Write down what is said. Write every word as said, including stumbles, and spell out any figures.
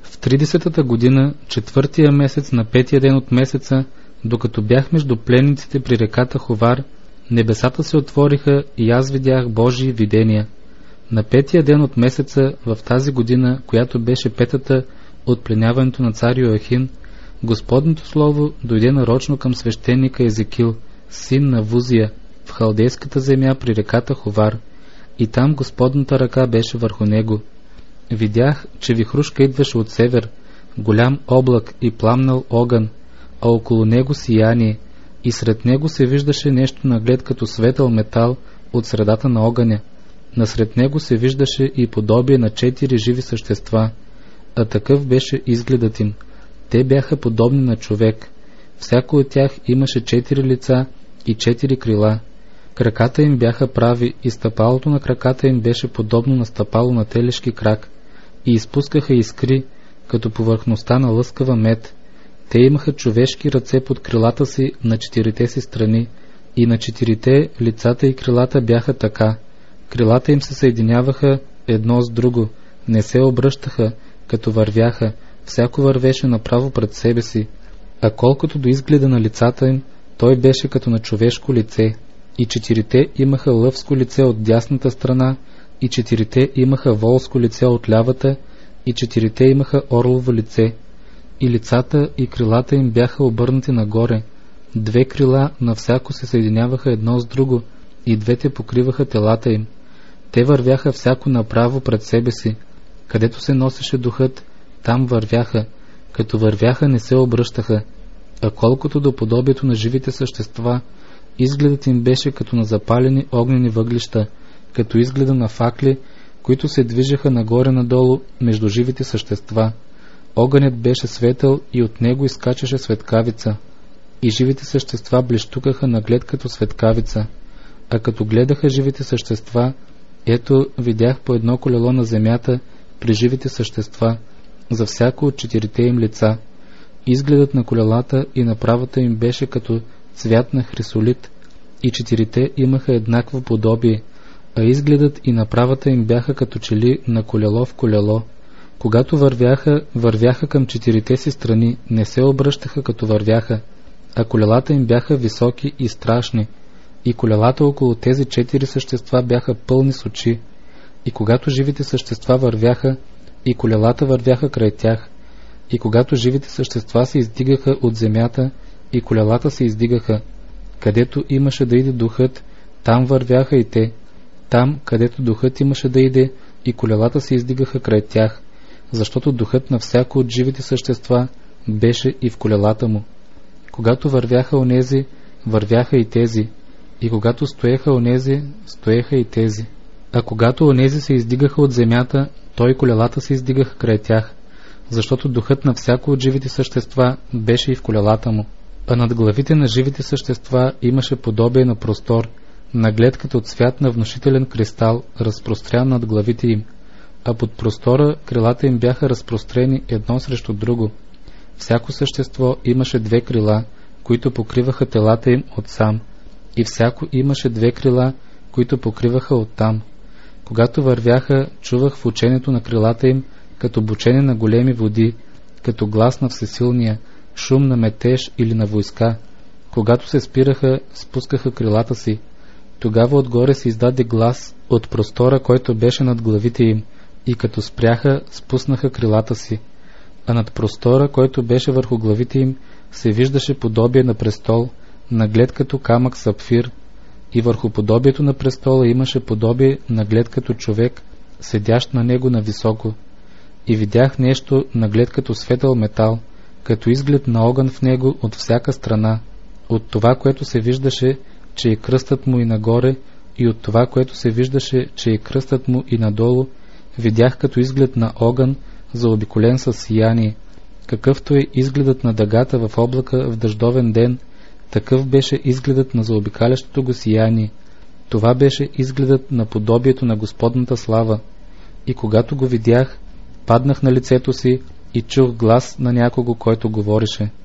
В тридесетата година, четвъртия месец на петия ден от месеца, докато бях между пленниците при реката Хувар, небесата се отвориха и аз видях Божии видения. На петия ден от месеца, в тази година, която беше петата от пленяването на цар Йоахин, Господното слово дойде нарочно към свещеника Езекил, син на Вузия, в халдейската земя при реката Хувар, и там Господната ръка беше върху него. Видях, че вихрушка идваше от север, голям облак и пламнал огън, а около него сияние, и сред него се виждаше нещо наглед като светъл метал от средата на огъня. Насред него се виждаше и подобие на четири живи същества, а такъв беше изгледът им. Те бяха подобни на човек. Всяко от тях имаше четири лица и четири крила. Краката им бяха прави и стъпалото на краката им беше подобно на стъпало на телешки крак, и изпускаха искри, като повърхността на лъскава мед. Те имаха човешки ръце под крилата си на четирите си страни, и на четирите лицата и крилата бяха така. Крилата им се съединяваха едно с друго, не се обръщаха, като вървяха, всяко вървеше направо пред себе си, а колкото до изгледа на лицата им, той беше като на човешко лице. И четирите имаха лъвско лице от дясната страна, и четирите имаха волско лице от лявата, и четирите имаха орлово лице. И лицата и крилата им бяха обърнати нагоре. Две крила на всяко се съединяваха едно с друго, и двете покриваха телата им. Те вървяха всяко направо пред себе си. Където се носеше духът, там вървяха. Като вървяха, не се обръщаха. А колкото до подобието на живите същества, изгледът им беше като на запалени огнени въглища, като изгледа на факли, които се движеха нагоре-надолу между живите същества. Огънят беше светъл и от него изкачаше светкавица, и живите същества блещукаха наглед като светкавица. А като гледаха живите същества, ето видях по едно колело на земята при живите същества, за всяко от четирите им лица. Изгледът на колелата и направата им беше като цвят на хрисолит, и четирите имаха еднакво подобие, а изгледът и направата им бяха като чели на колело в колело. Когато вървяха, вървяха към четирите си страни, не се обръщаха като вървяха, а колелата им бяха високи и страшни, и колелата около тези четири същества бяха пълни с очи. И когато живите същества вървяха, и колелата вървяха край тях, и когато живите същества се издигаха от земята, и колелата се издигаха. Където имаше да иде духът, там вървяха и те. Там, където духът имаше да иде, и колелата се издигаха край тях, защото духът на всяко от живите същества беше и в колелата му. Когато вървяха онези, вървяха и тези, и когато стоеха онези, стоеха и тези. А когато онези се издигаха от земята, той и колелата се издигаха край тях, защото духът на всяко от живите същества беше и в колелата му. А над главите на живите същества имаше подобие на простор, наглед като цвят на внушителен кристал, разпрострян над главите им, а под простора крилата им бяха разпрострени едно срещу друго. Всяко същество имаше две крила, които покриваха телата им отсам, и всяко имаше две крила, които покриваха оттам. Когато вървяха, чувах в учението на крилата им като бучене на големи води, като глас на всесилния, шум на метеж или на войска. Когато се спираха, спускаха крилата си. Тогава отгоре се издаде глас от простора, който беше над главите им, и като спряха, спуснаха крилата си. А над простора, който беше върху главите им, се виждаше подобие на престол, наглед като камък сапфир, и върху подобието на престола имаше подобие наглед като човек, седящ на него нависоко. И видях нещо наглед като светъл метал, като изглед на огън в него от всяка страна, от това, което се виждаше, че е кръстът му и нагоре, и от това, което се виждаше, че е кръстът му и надолу, видях като изглед на огън, заобиколен със сияние. Какъвто е изгледът на дъгата в облака в дъждовен ден, такъв беше изгледът на заобикалящото го сияние. Това беше изгледът на подобието на Господната слава. И когато го видях, паднах на лицето си и чух глас на някого, който говореше.